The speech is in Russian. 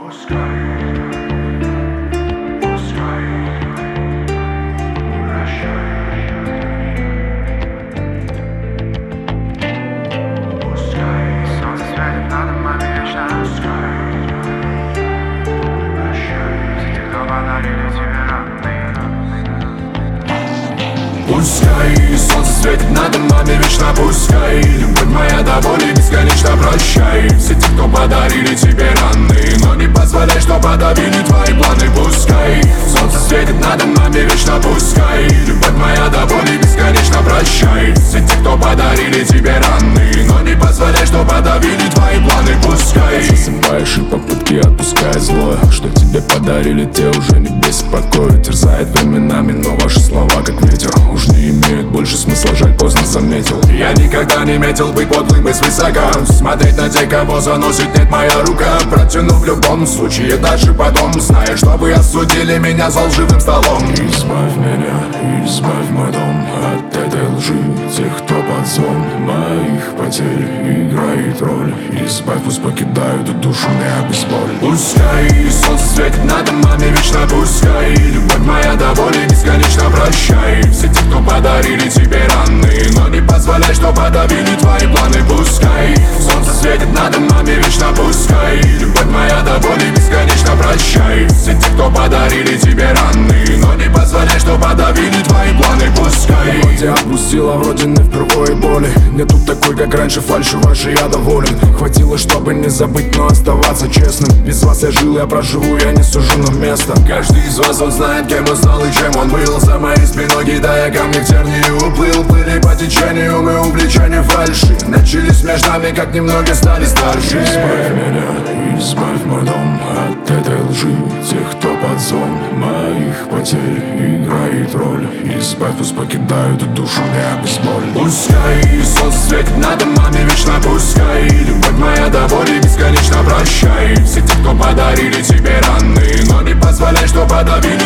Пускай солнце светит над домами вечно, пускай любовь моя до боли бесконечно, прощай все те, кто подарили тебе раны, но не позволяй, что подавили твои планы. Пускай солнце светит над домами вечно, пускай любовь моя до боли бесконечно, прощай все те, кто подарили тебе раны, но не позволяй, что подавили твои планы. Пускай засыпаешь и попытки отпускай злое, что тебе подарили, те уже не беспокоят. Терзает временами, но ваши слова как ветер уж не имеют больше смысла, жаль, поздно заметил. Я никогда не метил быть подлым и свысока, смотреть на тех, кого заносит нет моя рука. Протяну в любом случае дальше потом, зная, что вы осудили меня за лживым столом. Избавь меня, избавь мой дом от этой лжи, тех, кто под зон моих потерь играет роль. Избавь, пусть покидают душу меня без боли. Пускай солнце светит над домами вечно, пускай любовь моя до боли бесконечно, прощай все те, кто подарили тебе раны, но не позволяй, что подавили твои планы. Пускай солнце светит над домами вечно, пускай любовь моя до боли бесконечно, прощай все те, кто подарили тебе раны, но не позволяй, что подавили твои планы. Пускай Вроде отпустила, вроде не впервые боли. Нету такой, как раньше, фальши вашей я доволен. Хватило, чтобы не забыть, но оставаться честным. Без вас я жил, я проживу, я не сужу на место. Каждый из вас, он знает, кем он стал и чем он был. За моей спиной, кидая камни в тернии, уплыл. Плыли по течению, мы увлечены фальши. Начались между нами, как немного стали старше. Избавь меня, избавь мой дом от этой лжи, тех, кто под зон моих потерь играет роль. Избавь, пусть покидают душу меня без боли. Пускай солнце светит над домами вечно, пускай любовь моя до боли бесконечно, прощай все те, кто подарили тебе раны, но не позволяй, что подавили